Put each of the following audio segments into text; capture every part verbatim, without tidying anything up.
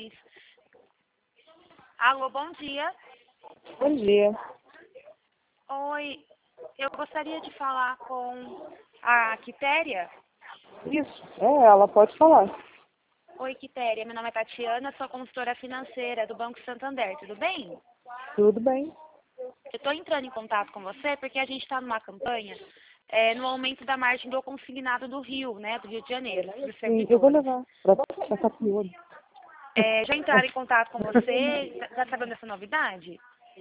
dois. Alô, bom dia. Bom dia. Oi, eu gostaria de falar com a Quitéria. Isso, é ela, pode falar. Oi, Quitéria, meu nome é Tatiana, sou consultora financeira do Banco Santander, tudo bem? Tudo bem? Eu estou entrando em contato com você porque a gente está numa campanha é, no aumento da margem do consignado do Rio, né, do Rio de Janeiro, para os Sim, eu vou servidores. levar para passar piolho. É, já entraram em contato com você? Já sabendo dessa novidade?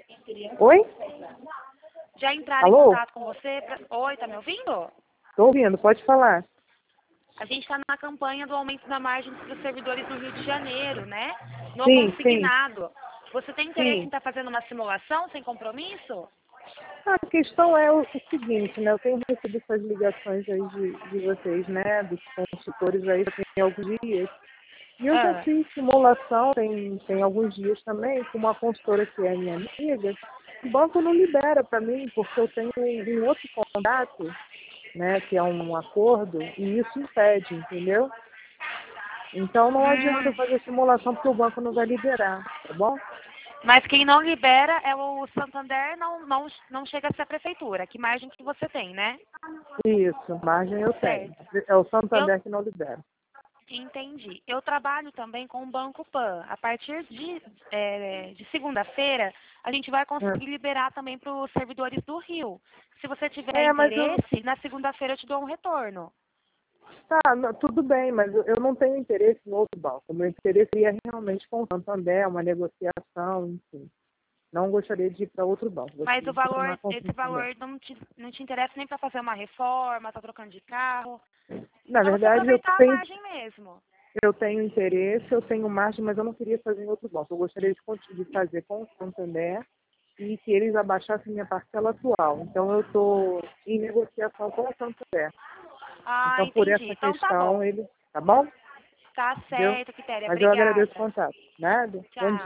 Oi? Já entraram em Alô? contato com você? Pra... Oi, tá me ouvindo? Tô ouvindo, pode falar. A gente está na campanha do aumento da margem para os servidores do Rio de Janeiro, né? No Sim, sim, consignado. Você tem interesse em sim. estar fazendo uma simulação sem compromisso? A questão é o, o seguinte, né? Eu tenho recebido essas ligações aí de, de vocês, né? Dos consultores aí, já tem alguns dias. E eu já Ah, fiz simulação, tem, tem alguns dias também, com uma consultora que é minha amiga. O banco não libera para mim, porque eu tenho um outro contrato, né, que é um acordo, e isso impede, entendeu? Então não adianta eu hum, fazer simulação porque o banco não vai liberar, tá bom? mas quem não libera é o Santander, não, não, não chega a ser a prefeitura. Que margem que você tem, né? Isso, margem eu tenho. Certo. É o Eu Santander que não libera. entendi. Eu trabalho também com o Banco Pan. A partir de, é, de segunda-feira, a gente vai conseguir liberar também para os servidores do Rio. Se você tiver É, mas eu. interesse, na segunda-feira eu te dou um retorno. Tá, não, tudo bem, mas eu, eu não tenho interesse no outro banco. O meu interesse é realmente com o Santander, uma negociação, enfim. Não gostaria de ir para outro banco. Mas Gostaria o de valor, continuar com o esse Santander. valor não te, não te interessa nem para fazer uma reforma, tá trocando de carro. Na Para você verdade, eu aproveitar a tenho, margem mesmo. eu tenho interesse, eu tenho margem, mas eu não queria fazer em outro banco. Eu gostaria de, conti- de fazer com o Santander e que eles abaixassem minha parcela atual. Então, eu estou em negociação com o Santander. Ah, Então, por entendi. essa Então tá questão, bom. ele. Tá bom? Tá Entendeu? certo, Quitéria. Mas eu agradeço o Obrigada. contato. Nada? Bom dia. Tchau.